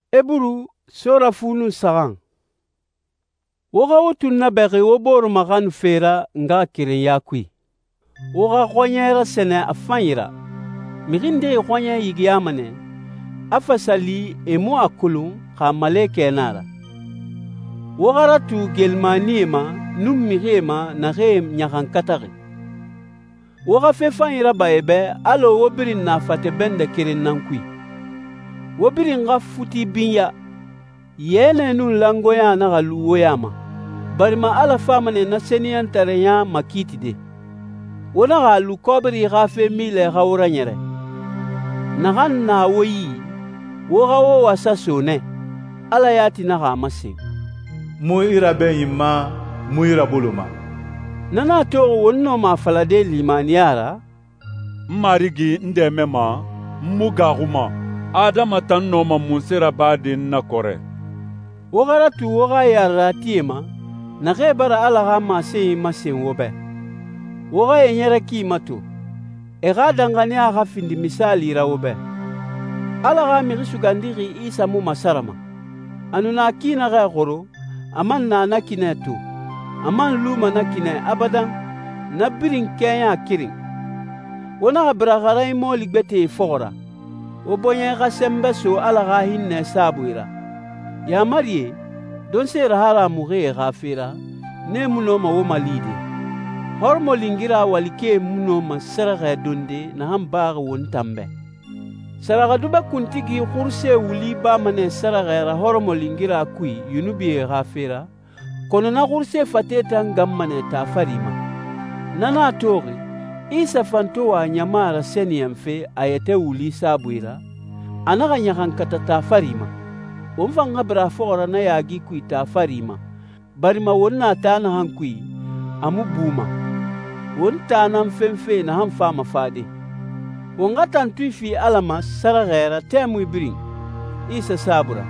Eburu sora funu sagan. Woga wotun na begi wo boru magan fera nga kirin yakui. Woga khonyera sene afanyira. Miginde khonya yigiyamane. Afasali emu akulun ka maleke nara. Woga ratu gelmanima num migema na gem nyakan katari. Woga fefanyira baebe alo wobirin na fate bende kirin nankui. Wobirin nga futi binya. Yene nun langoya na galuwoyama. Barima ala famane na seniyan tarenya makiti de. Wona galu kobri gafe mile gawra nyere. Nagan na woyi. Woga wo wasa sone. Ala yati na gamase. Mu ira ben yima, mu ira buluma. Nana to wonno ma falade limaniara. Marigi ndemema, mugahuma. Adama tan noma musera badi na kore. Wogara tu woga yara tiema. Na gebara ala gama se masen wobe. Woga yenyera ki mato. Ega dangane aga findi misali ra wobe. Ala ga mi sugandiri isa mu masarama. Anuna kina ga goro. Aman na nakine tu. Aman luma nakine abadan. Nabirin kenya kirin. Wona gabragara imo ligbete fogora. Obonye ga sembe so ala ga hinne sabuira. Ya mariye. Don se rahara muge gafira ne muno ma wo malide hormo lingira walike muno ma saraga donde na hamba won tambe saraga duba kuntigi khurse wuli ba mane saraga ra hormo lingira kui yunubi gafira kono na khurse fateta ngammane ta farima nana tori isa fanto wa nyamara seniyamfe ayete wuli sabuira anaga nyakan katata farima Wonfanga bra fora na yagi kuita farima. Barima wonna tana hankui. Amu buma. Wonta na mfemfe na hamfama fade. Wongata ntuifi alama saragera temu ibring. Isa sabura.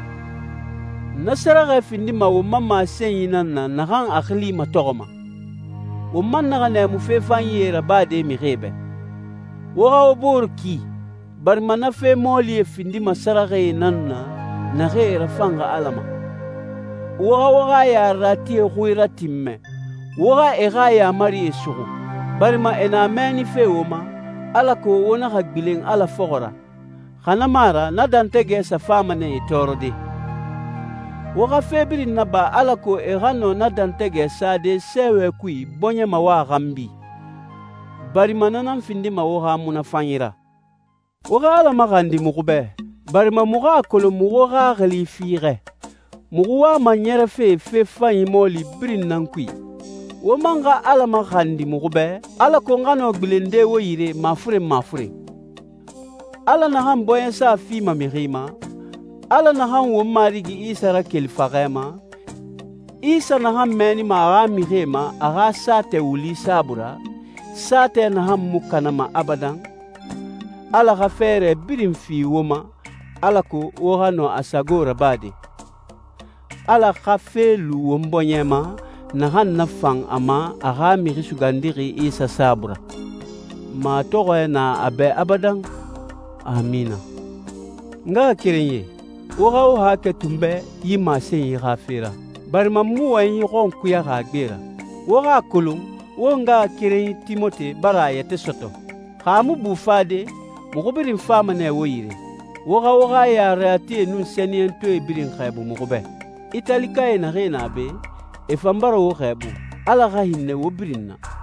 Na saraga findima womama senyina na han akhli matogoma. Womman na ne mu fefanyera bade mirebe. Woga obor ki. Barima na fe moli findima saraga nanna. Na gera fanga alama. Woga ya rati huira timme. Woga ega ya mari esuru. Barima ena meni feoma. Ala ko wona hagbiling ala fogora. Hanamara na dantege sa famane itorode. Woga febri naba ala ko egano na dantege sa de sewe kui bonye mawa gambi. Barima nanam findi ma woga muna fanyira. Woga ala magandi mugube. Barima muga kolo muga gali fire. Muga manyere fe fanyi moli brin nankui. Womanga ala magandi mugube. Ala kongano gbilende wo yire mafure. Ala na ham boyen sa fi mamirima. Ala na ham wo marigi isa ra kelfagema. Isa na ham meni ma aga mirema aga sate wuli sabura. Sate na ham mukanama abadan. Ala gafere brin fi woma. Ala ko wohano asagora bade. Ala khafelu wombonyema na han nafang ama aga miri sugandiri isa sabura. Ma togo na abe abadan. Amina. Nga kirenye. Woga oha ketumbe yima senyi gafira. Barima muwa yi gon kuya gagbera. Woga kulum wonga kirenye Timote bara yete soto. Khamu bufade mugobirin fama ne woyire. Woga ya reati nun senien to ibirin khaibu mugube. Italika ena rena be e fambara wo khaibu ala ga hinne wo birinna.